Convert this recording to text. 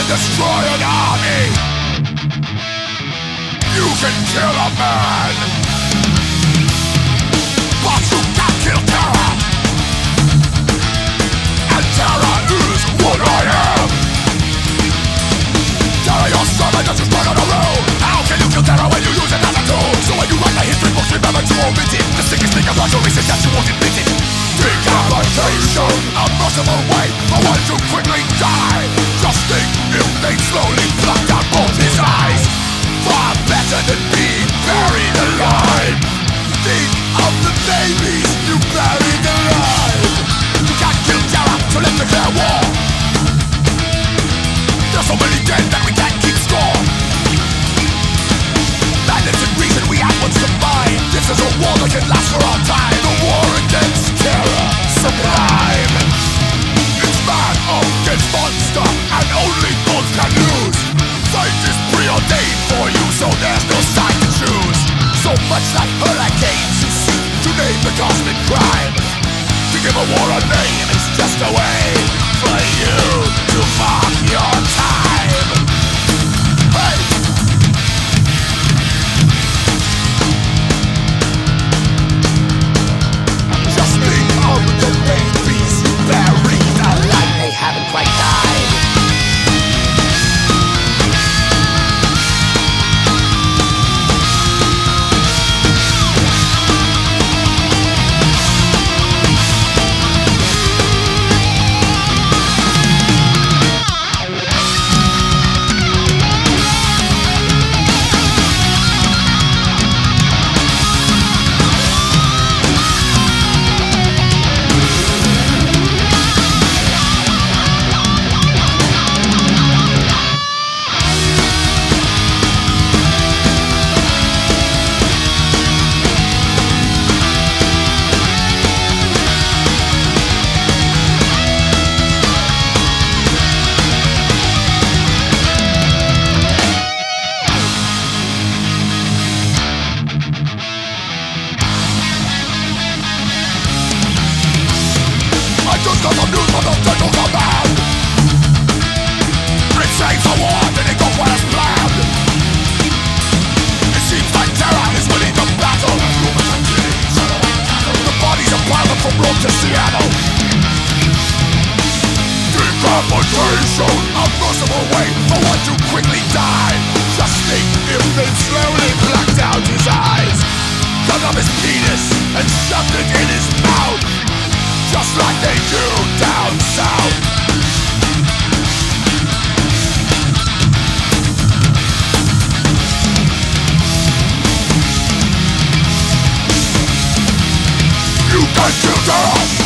can destroy an army. You can kill a man, but you can't kill terror. And terror is what I am. Terror yourself and just you strike on a road. How can you kill terror when you use it as a tool? So when you write the history books, remember to omit it. The sickest thing about your race is that you won't admit it. Decapitation, a merciful way for one to quickly die. Just think if they slowly plucked out both his eyes. Far better than being buried alive. Think of the babies you buried alive. You can't kill terror, so let's declare war. There's so many dead that we can't keep score. Madness and reason, we have what's combined. This is a war that can last for all time. The war against terror, sublime. It's man against monster, and only those can lose. Fate is preordained for you, so there's no side to choose. So much like hurricanes who seek to name the cosmic crime. To give a war a name is just a way for you to mark your time. Hey! Just think of the babies you buried alive. They haven't quite died. Just cause I'm news from the central command. It saves the war, then it goes as planned. It seems like terror is winning the battle. The bodies are piled up from Rome to Seattle. Decapitation, a merciful way for one to quickly die. Just think if they slowly plucked out his eyes, cut off his penis and shoved it in his mouth. Just like they do down south. You can kill terror.